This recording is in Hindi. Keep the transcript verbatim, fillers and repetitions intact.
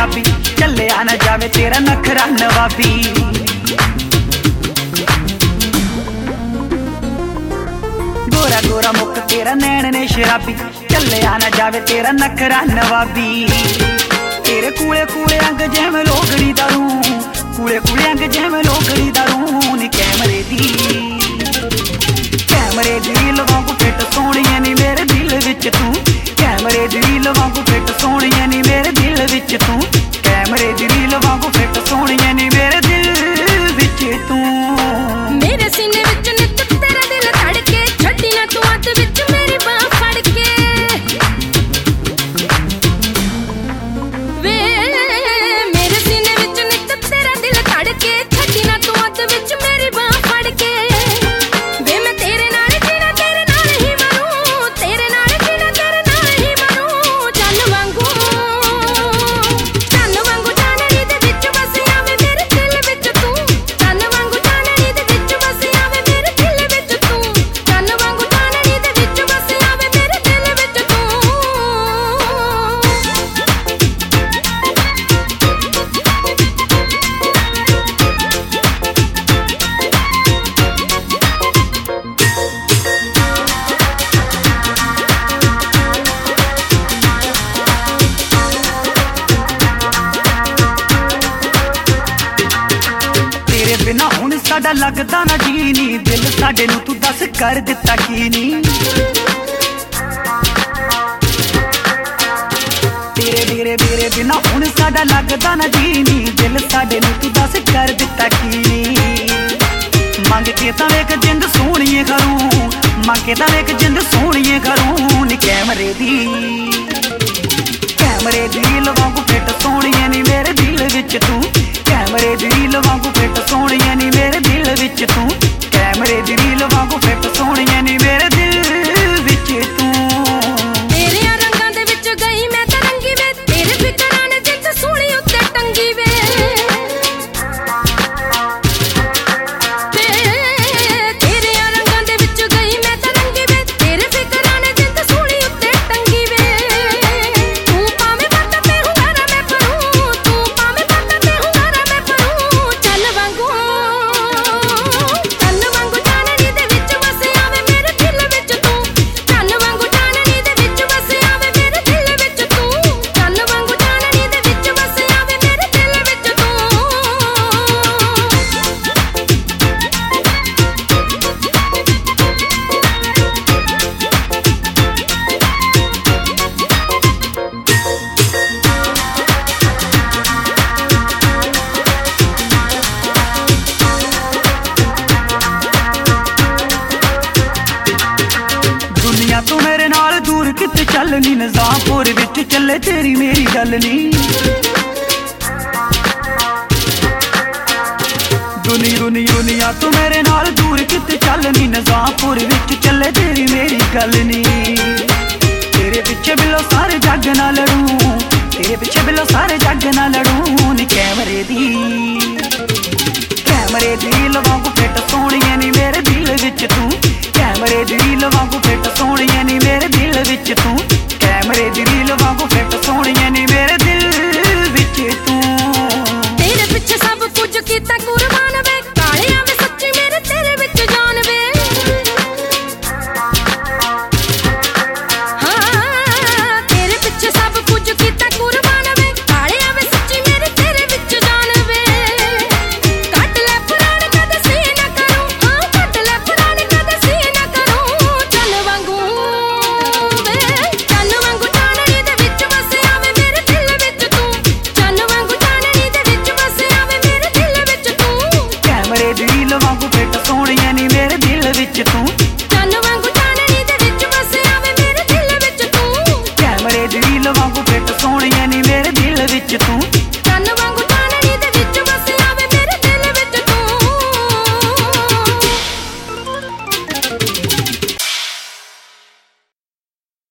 शराबी, चलिया न जावे तेरा नखरा नवाबी। गोरा गोरा मुख तेरा नैन ने शराबी, चलिया न जावे तेरा नखरा नवाबी। तेरे कूले कूले अंग जिवें लोगड़ी दा रूं, कूले कूले अंग जिवें लोगड़ी दा रूं नी कैमरे दी, कैमरे दी रील वांगू फिट सोहणिया नी मेरे दिल विच तू, कैमरे दी रील वांगू फिट सोहणिया नी मेरे दिल विच तू, कैमरे दी रील वांगू फिट सोहणिया नी मेरे दिल विच तू। मेरे सीने विच नित तेरा दिल धड़के, छड्डी ना तू हत्थ विच मेरी बांह फड़ के। वे मेरे सीने विच नित तेरा दिल धड़के, छड्डी ना तू हत्थ विच मेरी बांह फड़ के। वे मैं तेरे नाल जीना तेरे नाल ही मरूं, तेरे नाल जीना तेरे नाल ही मरूं। चन्न वांगू चन्न वांगू चानणी दे विच वसिया वे मेरे दिल विच तू, चन्न वांगू चानणी दे विच वसिया वे मेरे दिल विच तू, चन्न वांगू चानणी दे विच वसिया वे मेरे दिल विच तू। तेरे बिना हुण साडा लगदा ना जी नी, दिल साडे नू तू दस कर दिता की नी। तेरे तेरे तेरे बिना हुण साडा लगदा ना जी नी, दिल साडे नू तू दस कर दिता की नी। मंग के तां वेख जिंद सोहणीए करूं, मंग के तां वेख जिंद सोहणीए करूं नी कैमरे दी, कैमरे दी रील वांगू फिट सोहणीए नी मेरे दिल विच तू, कैमरे दी रील वांगू फिट सोहणीए नी मेरे दिल विच तू, कैमरे दी रील वांगू फिट सोहणीए नी मेरे दिल विच तू। तेरे रंगां दे विच गई मैं तरंगी वे, तेरे फिकरां ने जिंद सूली उत्ते टंगी वे। ते तेरे रंगां दे विच गई मैं तरंगी वे, तेरे फिकरां ने जिंद सूली उत्ते टंगी वे। तू पावे वक्त ते हुंगारा मैं भरूं, तू पावे वक्त ते हुंगारा मैं भरूं। चल वांगू चल वांगू चानणी दे विच वसिया वे मेरे दिल विच तू, चल वांगू चानणी दे विच वसिया वे मेरे दिल विच तू, चल वांगू चानणी दे विच वसिया वे मेरे दिल विच तू। दुनिया तो मेरे नाल दूर किते चलनी, निजामपुर विच चले तेरी मेरी गल नी। दुनी दुनी दुनिया तो मेरे नाल दूर किते चलनी, निजामपुर विच चले तेरी मेरी गल नी। तेरे पिछे बिलो सारे जग ना लड़ूं, तेरे पिछे बिलो सारे जग ना लड़ूं नी कैमरे दी, कैमरे दी रील वांगू फिट सोहणीए नी मेरे दिल विच तू, कैमरे दी रील वांगू फिट सोहणीए नी मेरे दिल विच तू, कैमरे दी रील वांगू फिट सोहणीए नी मेरे दिल विच तू। तेरे पिछे सब कुछ कीता कुर्बान वे, कालिया वे सच्ची मेरे तेरे विच जान वे। हाँ तेरे पिछे सब कुछ कीता कुर्बान वे, कालिया वे सच्ची मेरे तेरे विच जान वे। कट ले पुराण कद सी ना करूं, हाँ कट ले पुराण कद सी ना करूं। चल वांगू वे चल वांगू चानणी दे विच वसिया वे मेरे दिल विच तू, चल वांगू चानणी दे विच वसिया वे मेरे दिल विच तू, कैमरे दी रील वांगू फिट सोहणीए नी मेरे दिल विच तू, चल वांगू चानणी दे विच वसिया वे मेरे दिल विच तू, कैमरे दी रील वांगू फिट सोहणीए नी मेरे दिल विच तू, चल वांगू चानणी दे विच वसिया वे मेरे दिल विच तू।